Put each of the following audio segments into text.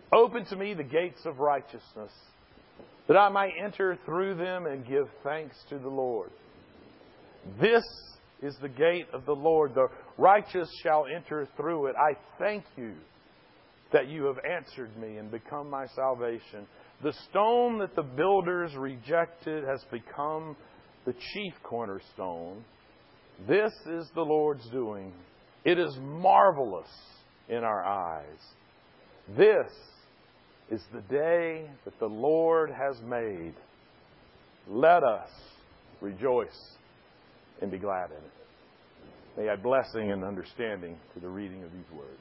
Open to me the gates of righteousness, that I might enter through them and give thanks to the Lord. This is the gate of the Lord. The righteous shall enter through it. I thank you that you have answered me and become my salvation. The stone that the builders rejected has become the chief cornerstone. This is the Lord's doing. It is marvelous in our eyes. This is the day that the Lord has made. Let us rejoice and be glad in it. May I add blessing and understanding to the reading of these words.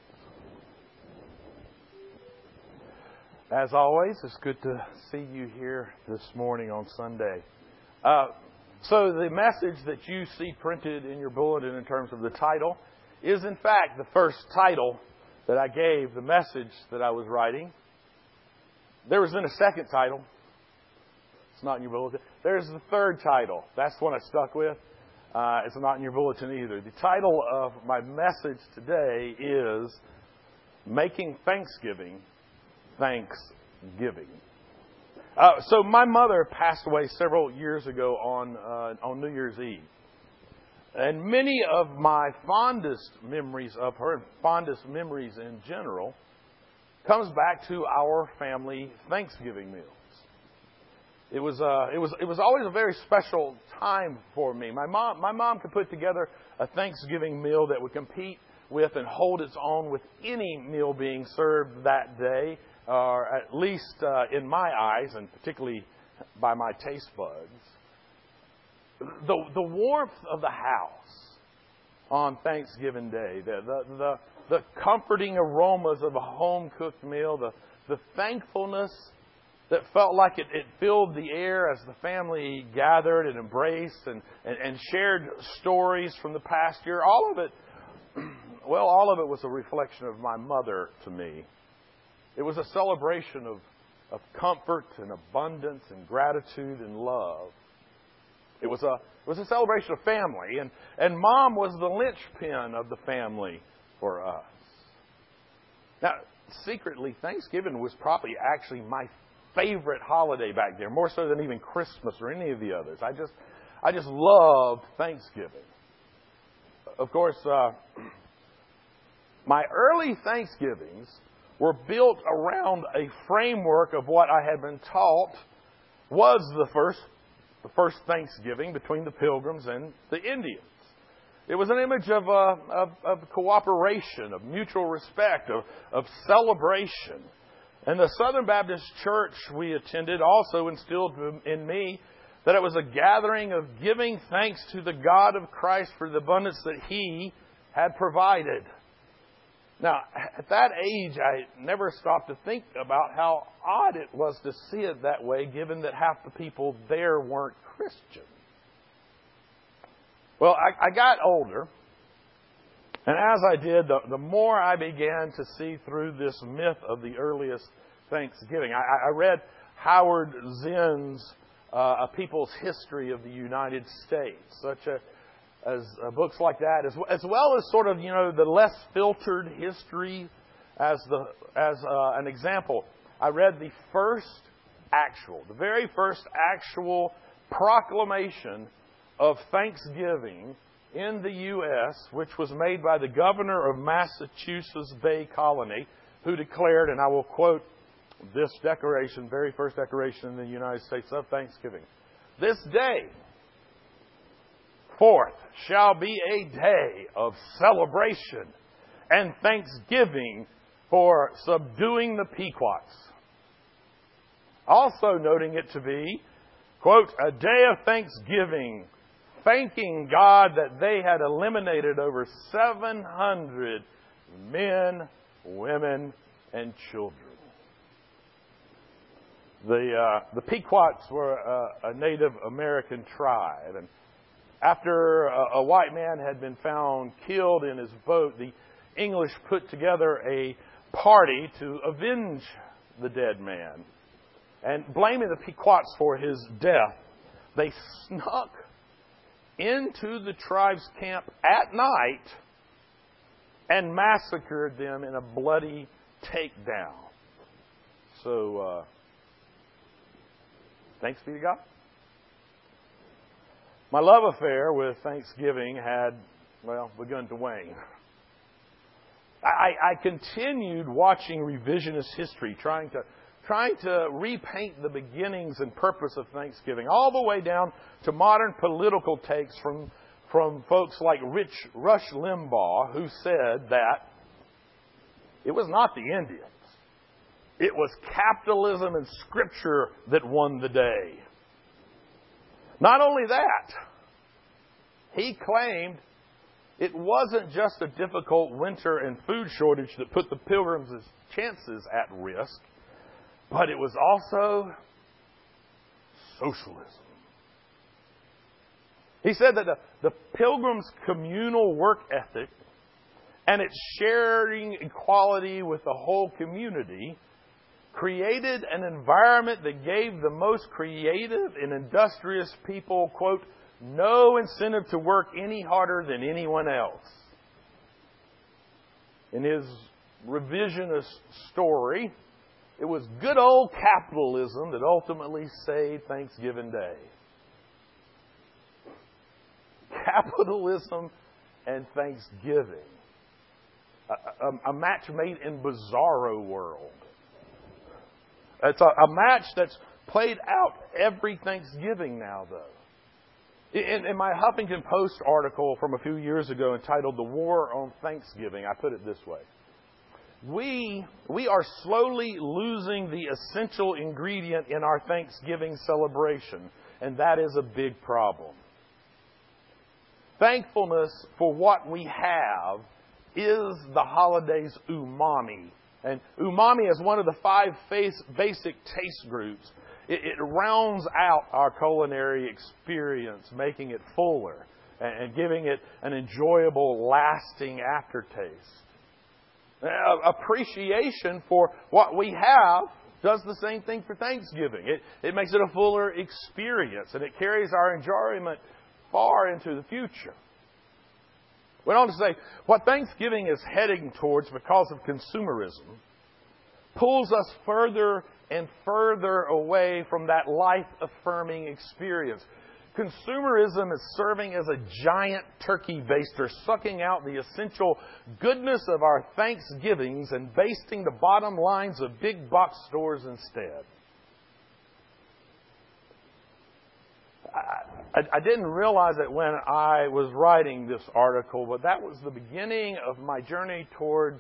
As always, it's good to see you here this morning on Sunday. So the message that you see printed in your bulletin in terms of the title is in fact the first title that I gave the message that I was writing. There was then a second title. It's not in your bulletin. There's the third title. That's the one I stuck with. It's not in your bulletin either. The title of my message today is Making Thanksgiving Thanksgiving. So my mother passed away several years ago on New Year's Eve. And many of my fondest memories of her, and fondest memories in general, comes back to our family Thanksgiving meals. It was always a very special time for me. My mom could put together a Thanksgiving meal that would compete with and hold its own with any meal being served that day, or at least in my eyes, and particularly by my taste buds. The warmth of the house on Thanksgiving Day, the comforting aromas of a home-cooked meal, the thankfulness that felt like it filled the air as the family gathered and embraced and shared stories from the past year. All of it was a reflection of my mother to me. It was a celebration of comfort and abundance and gratitude and love. It was a celebration of family, and Mom was the linchpin of the family for us. Now, secretly, Thanksgiving was probably actually my favorite holiday back there, more so than even Christmas or any of the others. I just loved Thanksgiving. Of course, my early Thanksgivings were built around a framework of what I had been taught was the first Thanksgiving between the Pilgrims and the Indians. It was an image of cooperation, of mutual respect, of celebration. And the Southern Baptist Church we attended also instilled in me that it was a gathering of giving thanks to the God of Christ for the abundance that He had provided. Now, at that age, I never stopped to think about how odd it was to see it that way, given that half the people there weren't Christian. Well, I got older, and as I did, the more I began to see through this myth of the earliest Thanksgiving. I read Howard Zinn's A People's History of the United States, such as books like that, as well as sort of, the less filtered history as an example. I read the very first actual proclamation of Thanksgiving in the U.S., which was made by the governor of Massachusetts Bay Colony, who declared, and I will quote this declaration, very first declaration in the United States of Thanksgiving. This day, 4th, shall be a day of celebration and thanksgiving for subduing the Pequots. Also noting it to be, quote, a day of thanksgiving, thanking God that they had eliminated over 700 men, women, and children. The Pequots were a Native American tribe, and after a white man had been found killed in his boat, the English put together a party to avenge the dead man. And blaming the Pequots for his death, they snuck into the tribe's camp at night and massacred them in a bloody takedown. So, thanks be to God. My love affair with Thanksgiving had, begun to wane. I continued watching revisionist history, trying to repaint the beginnings and purpose of Thanksgiving, all the way down to modern political takes from folks like Rush Limbaugh, who said that it was not the Indians. It was capitalism and Scripture that won the day. Not only that, he claimed it wasn't just a difficult winter and food shortage that put the Pilgrims' chances at risk, but it was also socialism. He said that the Pilgrims' communal work ethic and its sharing equality with the whole community created an environment that gave the most creative and industrious people, quote, no incentive to work any harder than anyone else. In his revisionist story, it was good old capitalism that ultimately saved Thanksgiving Day. Capitalism and Thanksgiving. A match made in bizarro world. It's a match that's played out every Thanksgiving now, though. In my Huffington Post article from a few years ago entitled The War on Thanksgiving, I put it this way. We are slowly losing the essential ingredient in our Thanksgiving celebration, and that is a big problem. Thankfulness for what we have is the holiday's umami. And umami is one of the 5 basic taste groups. It rounds out our culinary experience, making it fuller and giving it an enjoyable, lasting aftertaste. Appreciation for what we have does the same thing for Thanksgiving. It makes it a fuller experience, and it carries our enjoyment far into the future. Went on to say, what Thanksgiving is heading towards because of consumerism pulls us further and further away from that life-affirming experience. Consumerism is serving as a giant turkey baster, sucking out the essential goodness of our Thanksgivings and basting the bottom lines of big box stores instead. I didn't realize it when I was writing this article, but that was the beginning of my journey towards,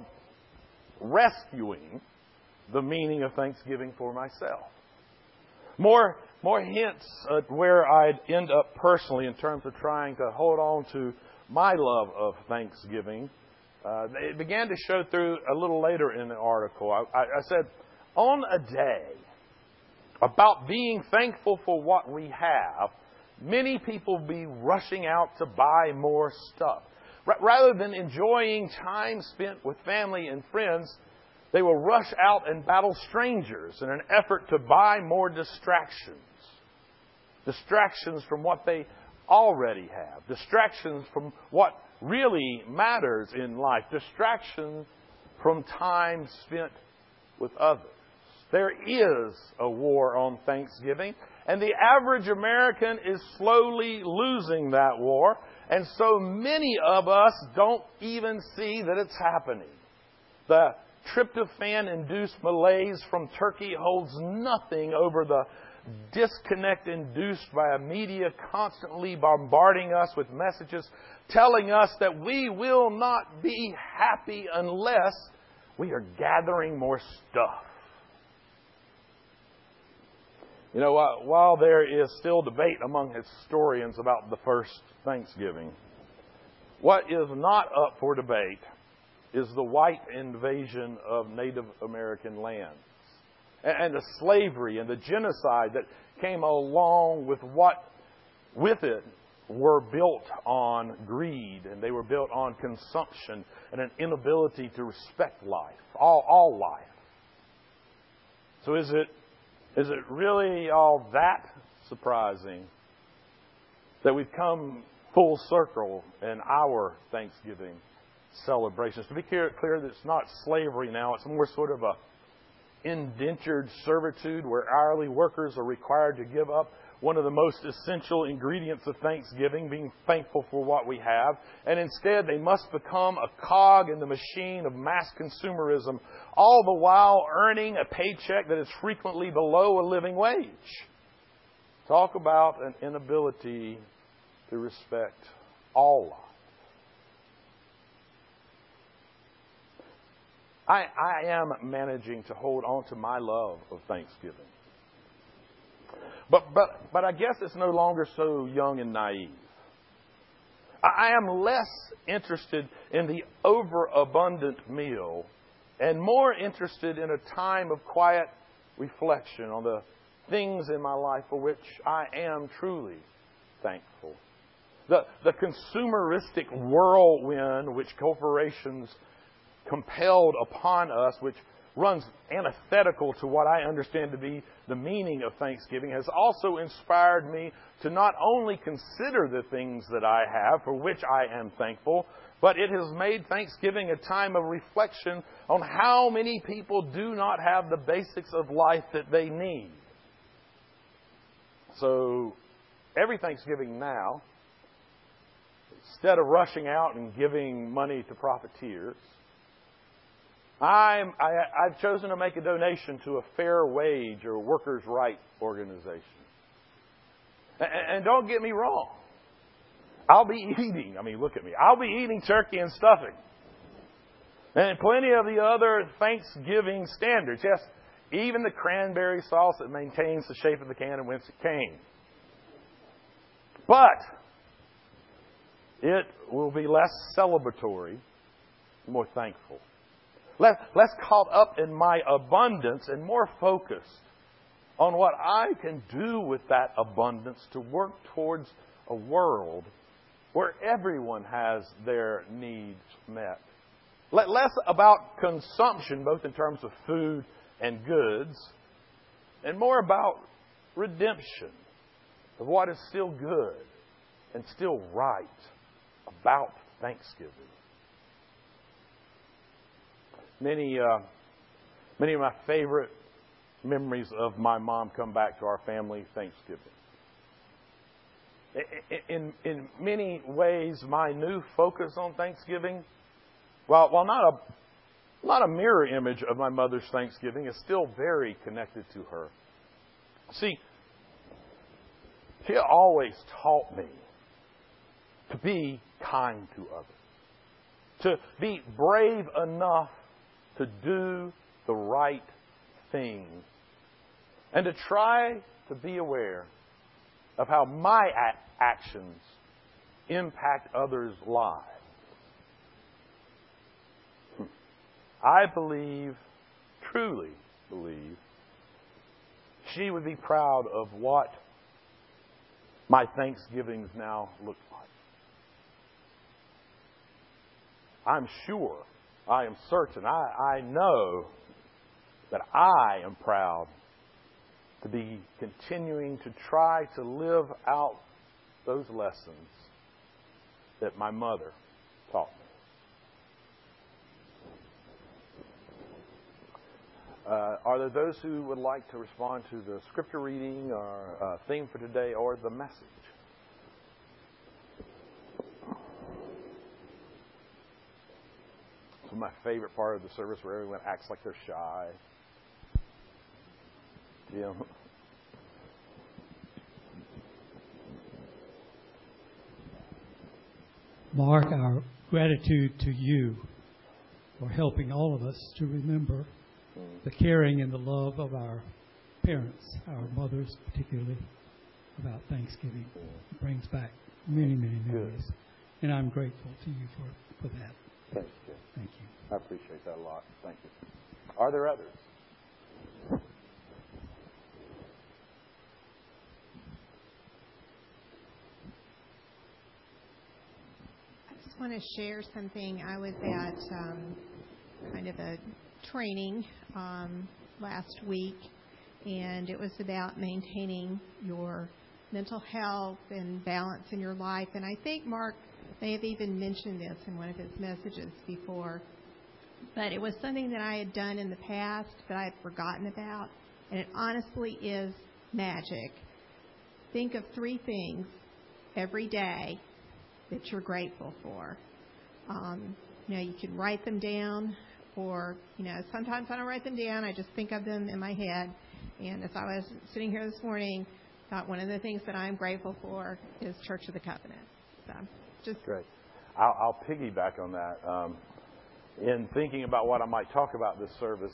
rescuing the meaning of Thanksgiving for myself. More hints at where I'd end up personally in terms of trying to hold on to my love of Thanksgiving. It began to show through a little later in the article. I said, on a day about being thankful for what we have, many people be rushing out to buy more stuff. Rather than enjoying time spent with family and friends, they will rush out and battle strangers in an effort to buy more distractions. Distractions from what they already have. Distractions from what really matters in life. Distractions from time spent with others. There is a war on Thanksgiving, and the average American is slowly losing that war, and so many of us don't even see that it's happening. The tryptophan-induced malaise from turkey holds nothing over the disconnect induced by a media constantly bombarding us with messages telling us that we will not be happy unless we are gathering more stuff. You know, while there is still debate among historians about the first Thanksgiving, what is not up for debate is the white invasion of Native American lands and the slavery and the genocide that came along with what with it were built on greed, and they were built on consumption and an inability to respect life, all life. So is it really all that surprising that we've come full circle in our Thanksgiving celebrations? To be clear that it's not slavery now, it's more sort of indentured servitude where hourly workers are required to give up one of the most essential ingredients of thanksgiving, being thankful for what we have. And instead, they must become a cog in the machine of mass consumerism, all the while earning a paycheck that is frequently below a living wage. Talk about an inability to respect all life. I am managing to hold on to my love of Thanksgiving. But I guess it's no longer so young and naive. I am less interested in the overabundant meal and more interested in a time of quiet reflection on the things in my life for which I am truly thankful. The consumeristic whirlwind which corporations compelled upon us, which runs antithetical to what I understand to be the meaning of Thanksgiving, has also inspired me to not only consider the things that I have, for which I am thankful, but it has made Thanksgiving a time of reflection on how many people do not have the basics of life that they need. So, every Thanksgiving now, instead of rushing out and giving money to profiteers, I've chosen to make a donation to a fair wage or workers' rights organization. And don't get me wrong. I'll be eating, look at me. I'll be eating turkey and stuffing. And plenty of the other Thanksgiving standards. Yes, even the cranberry sauce that maintains the shape of the can and whence it came. But it will be less celebratory, more thankful. Less caught up in my abundance and more focused on what I can do with that abundance to work towards a world where everyone has their needs met. Less about consumption, both in terms of food and goods, and more about redemption of what is still good and still right about Thanksgiving. Many of my favorite memories of my mom come back to our family Thanksgiving. In many ways, my new focus on Thanksgiving, while not a mirror image of my mother's Thanksgiving, is still very connected to her. See, she always taught me to be kind to others, to be brave enough to do the right thing, and to try to be aware of how my actions impact others' lives. I truly believe, she would be proud of what my Thanksgivings now look like. I'm sure, I am certain, I know that I am proud to be continuing to try to live out those lessons that my mother taught me. Are there those who would like to respond to the scripture reading or theme for today or the message? This is my favorite part of the service, where everyone acts like they're shy. Jim? Mark, our gratitude to you for helping all of us to remember the caring and the love of our parents, our mothers particularly, about Thanksgiving. It brings back many, many memories. Good. And I'm grateful to you for that. Thank you. Thank you. I appreciate that a lot. Thank you. Are there others? I just want to share something. I was at kind of a training last week, and it was about maintaining your mental health and balance in your life. And I think Mark may have even mentioned this in one of his messages before. But it was something that I had done in the past that I had forgotten about, and it honestly is magic. Think of 3 things every day that you're grateful for. You can write them down, or, sometimes I don't write them down. I just think of them in my head. And as I was sitting here this morning, I thought one of the things that I'm grateful for is Church of the Covenant. So, just great. I'll piggyback on that. In thinking about what I might talk about this service,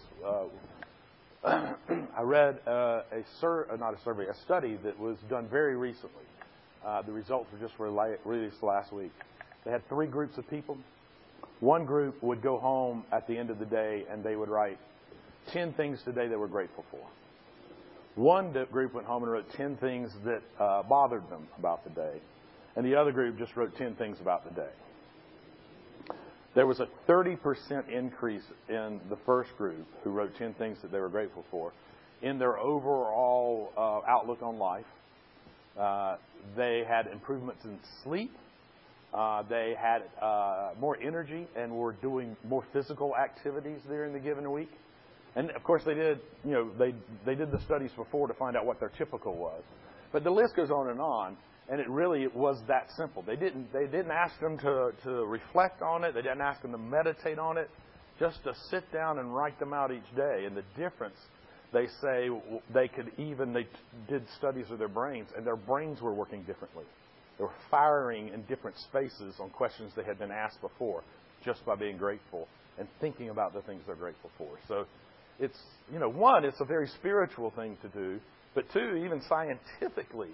I read a study that was done very recently. The results were just released last week. They had 3 groups of people. One group would go home at the end of the day and they would write 10 things today they were grateful for. One group went home and wrote 10 things that bothered them about the day. And the other group just wrote 10 things about the day. There was a 30% increase in the first group who wrote 10 things that they were grateful for in their overall outlook on life. They had improvements in sleep. They had more energy and were doing more physical activities during the given week. And of course, they did the studies before to find out what their typical was. But the list goes on, and it really was that simple. They didn't ask them to reflect on it. They didn't ask them to meditate on it. Just to sit down and write them out each day. And the difference, they say, they did studies of their brains, and their brains were working differently. They were firing in different spaces on questions they had been asked before, just by being grateful and thinking about the things they're grateful for. So it's, one, it's a very spiritual thing to do, but 2, even scientifically,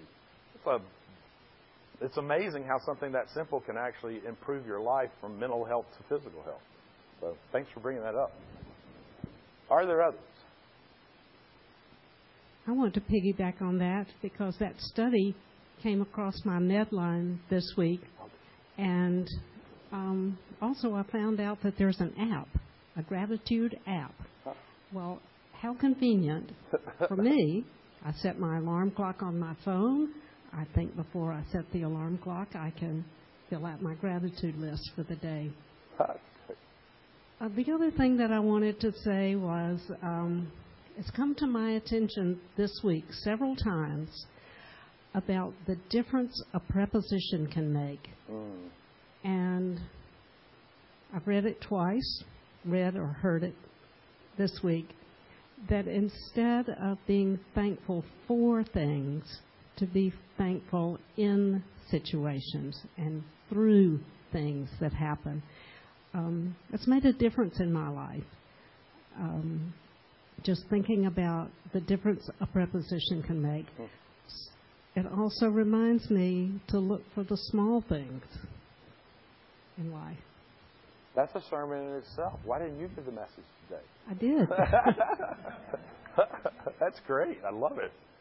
it's amazing how something that simple can actually improve your life from mental health to physical health. So thanks for bringing that up. Are there others? I want to piggyback on that because that study came across my Medline this week. And also I found out that there's an app, a gratitude app. Well, how convenient. For me, I set my alarm clock on my phone. I think before I set the alarm clock, I can fill out my gratitude list for the day. The other thing that I wanted to say was it's come to my attention this week several times about the difference a preposition can make. And I've read it twice, read or heard it this week, that instead of being thankful for things, to be thankful in situations and through things that happen. It's made a difference in my life. Just thinking about the difference a preposition can make. It also reminds me to look for the small things in life. That's a sermon in itself. Why didn't you give the message today? I did. That's great. I love it.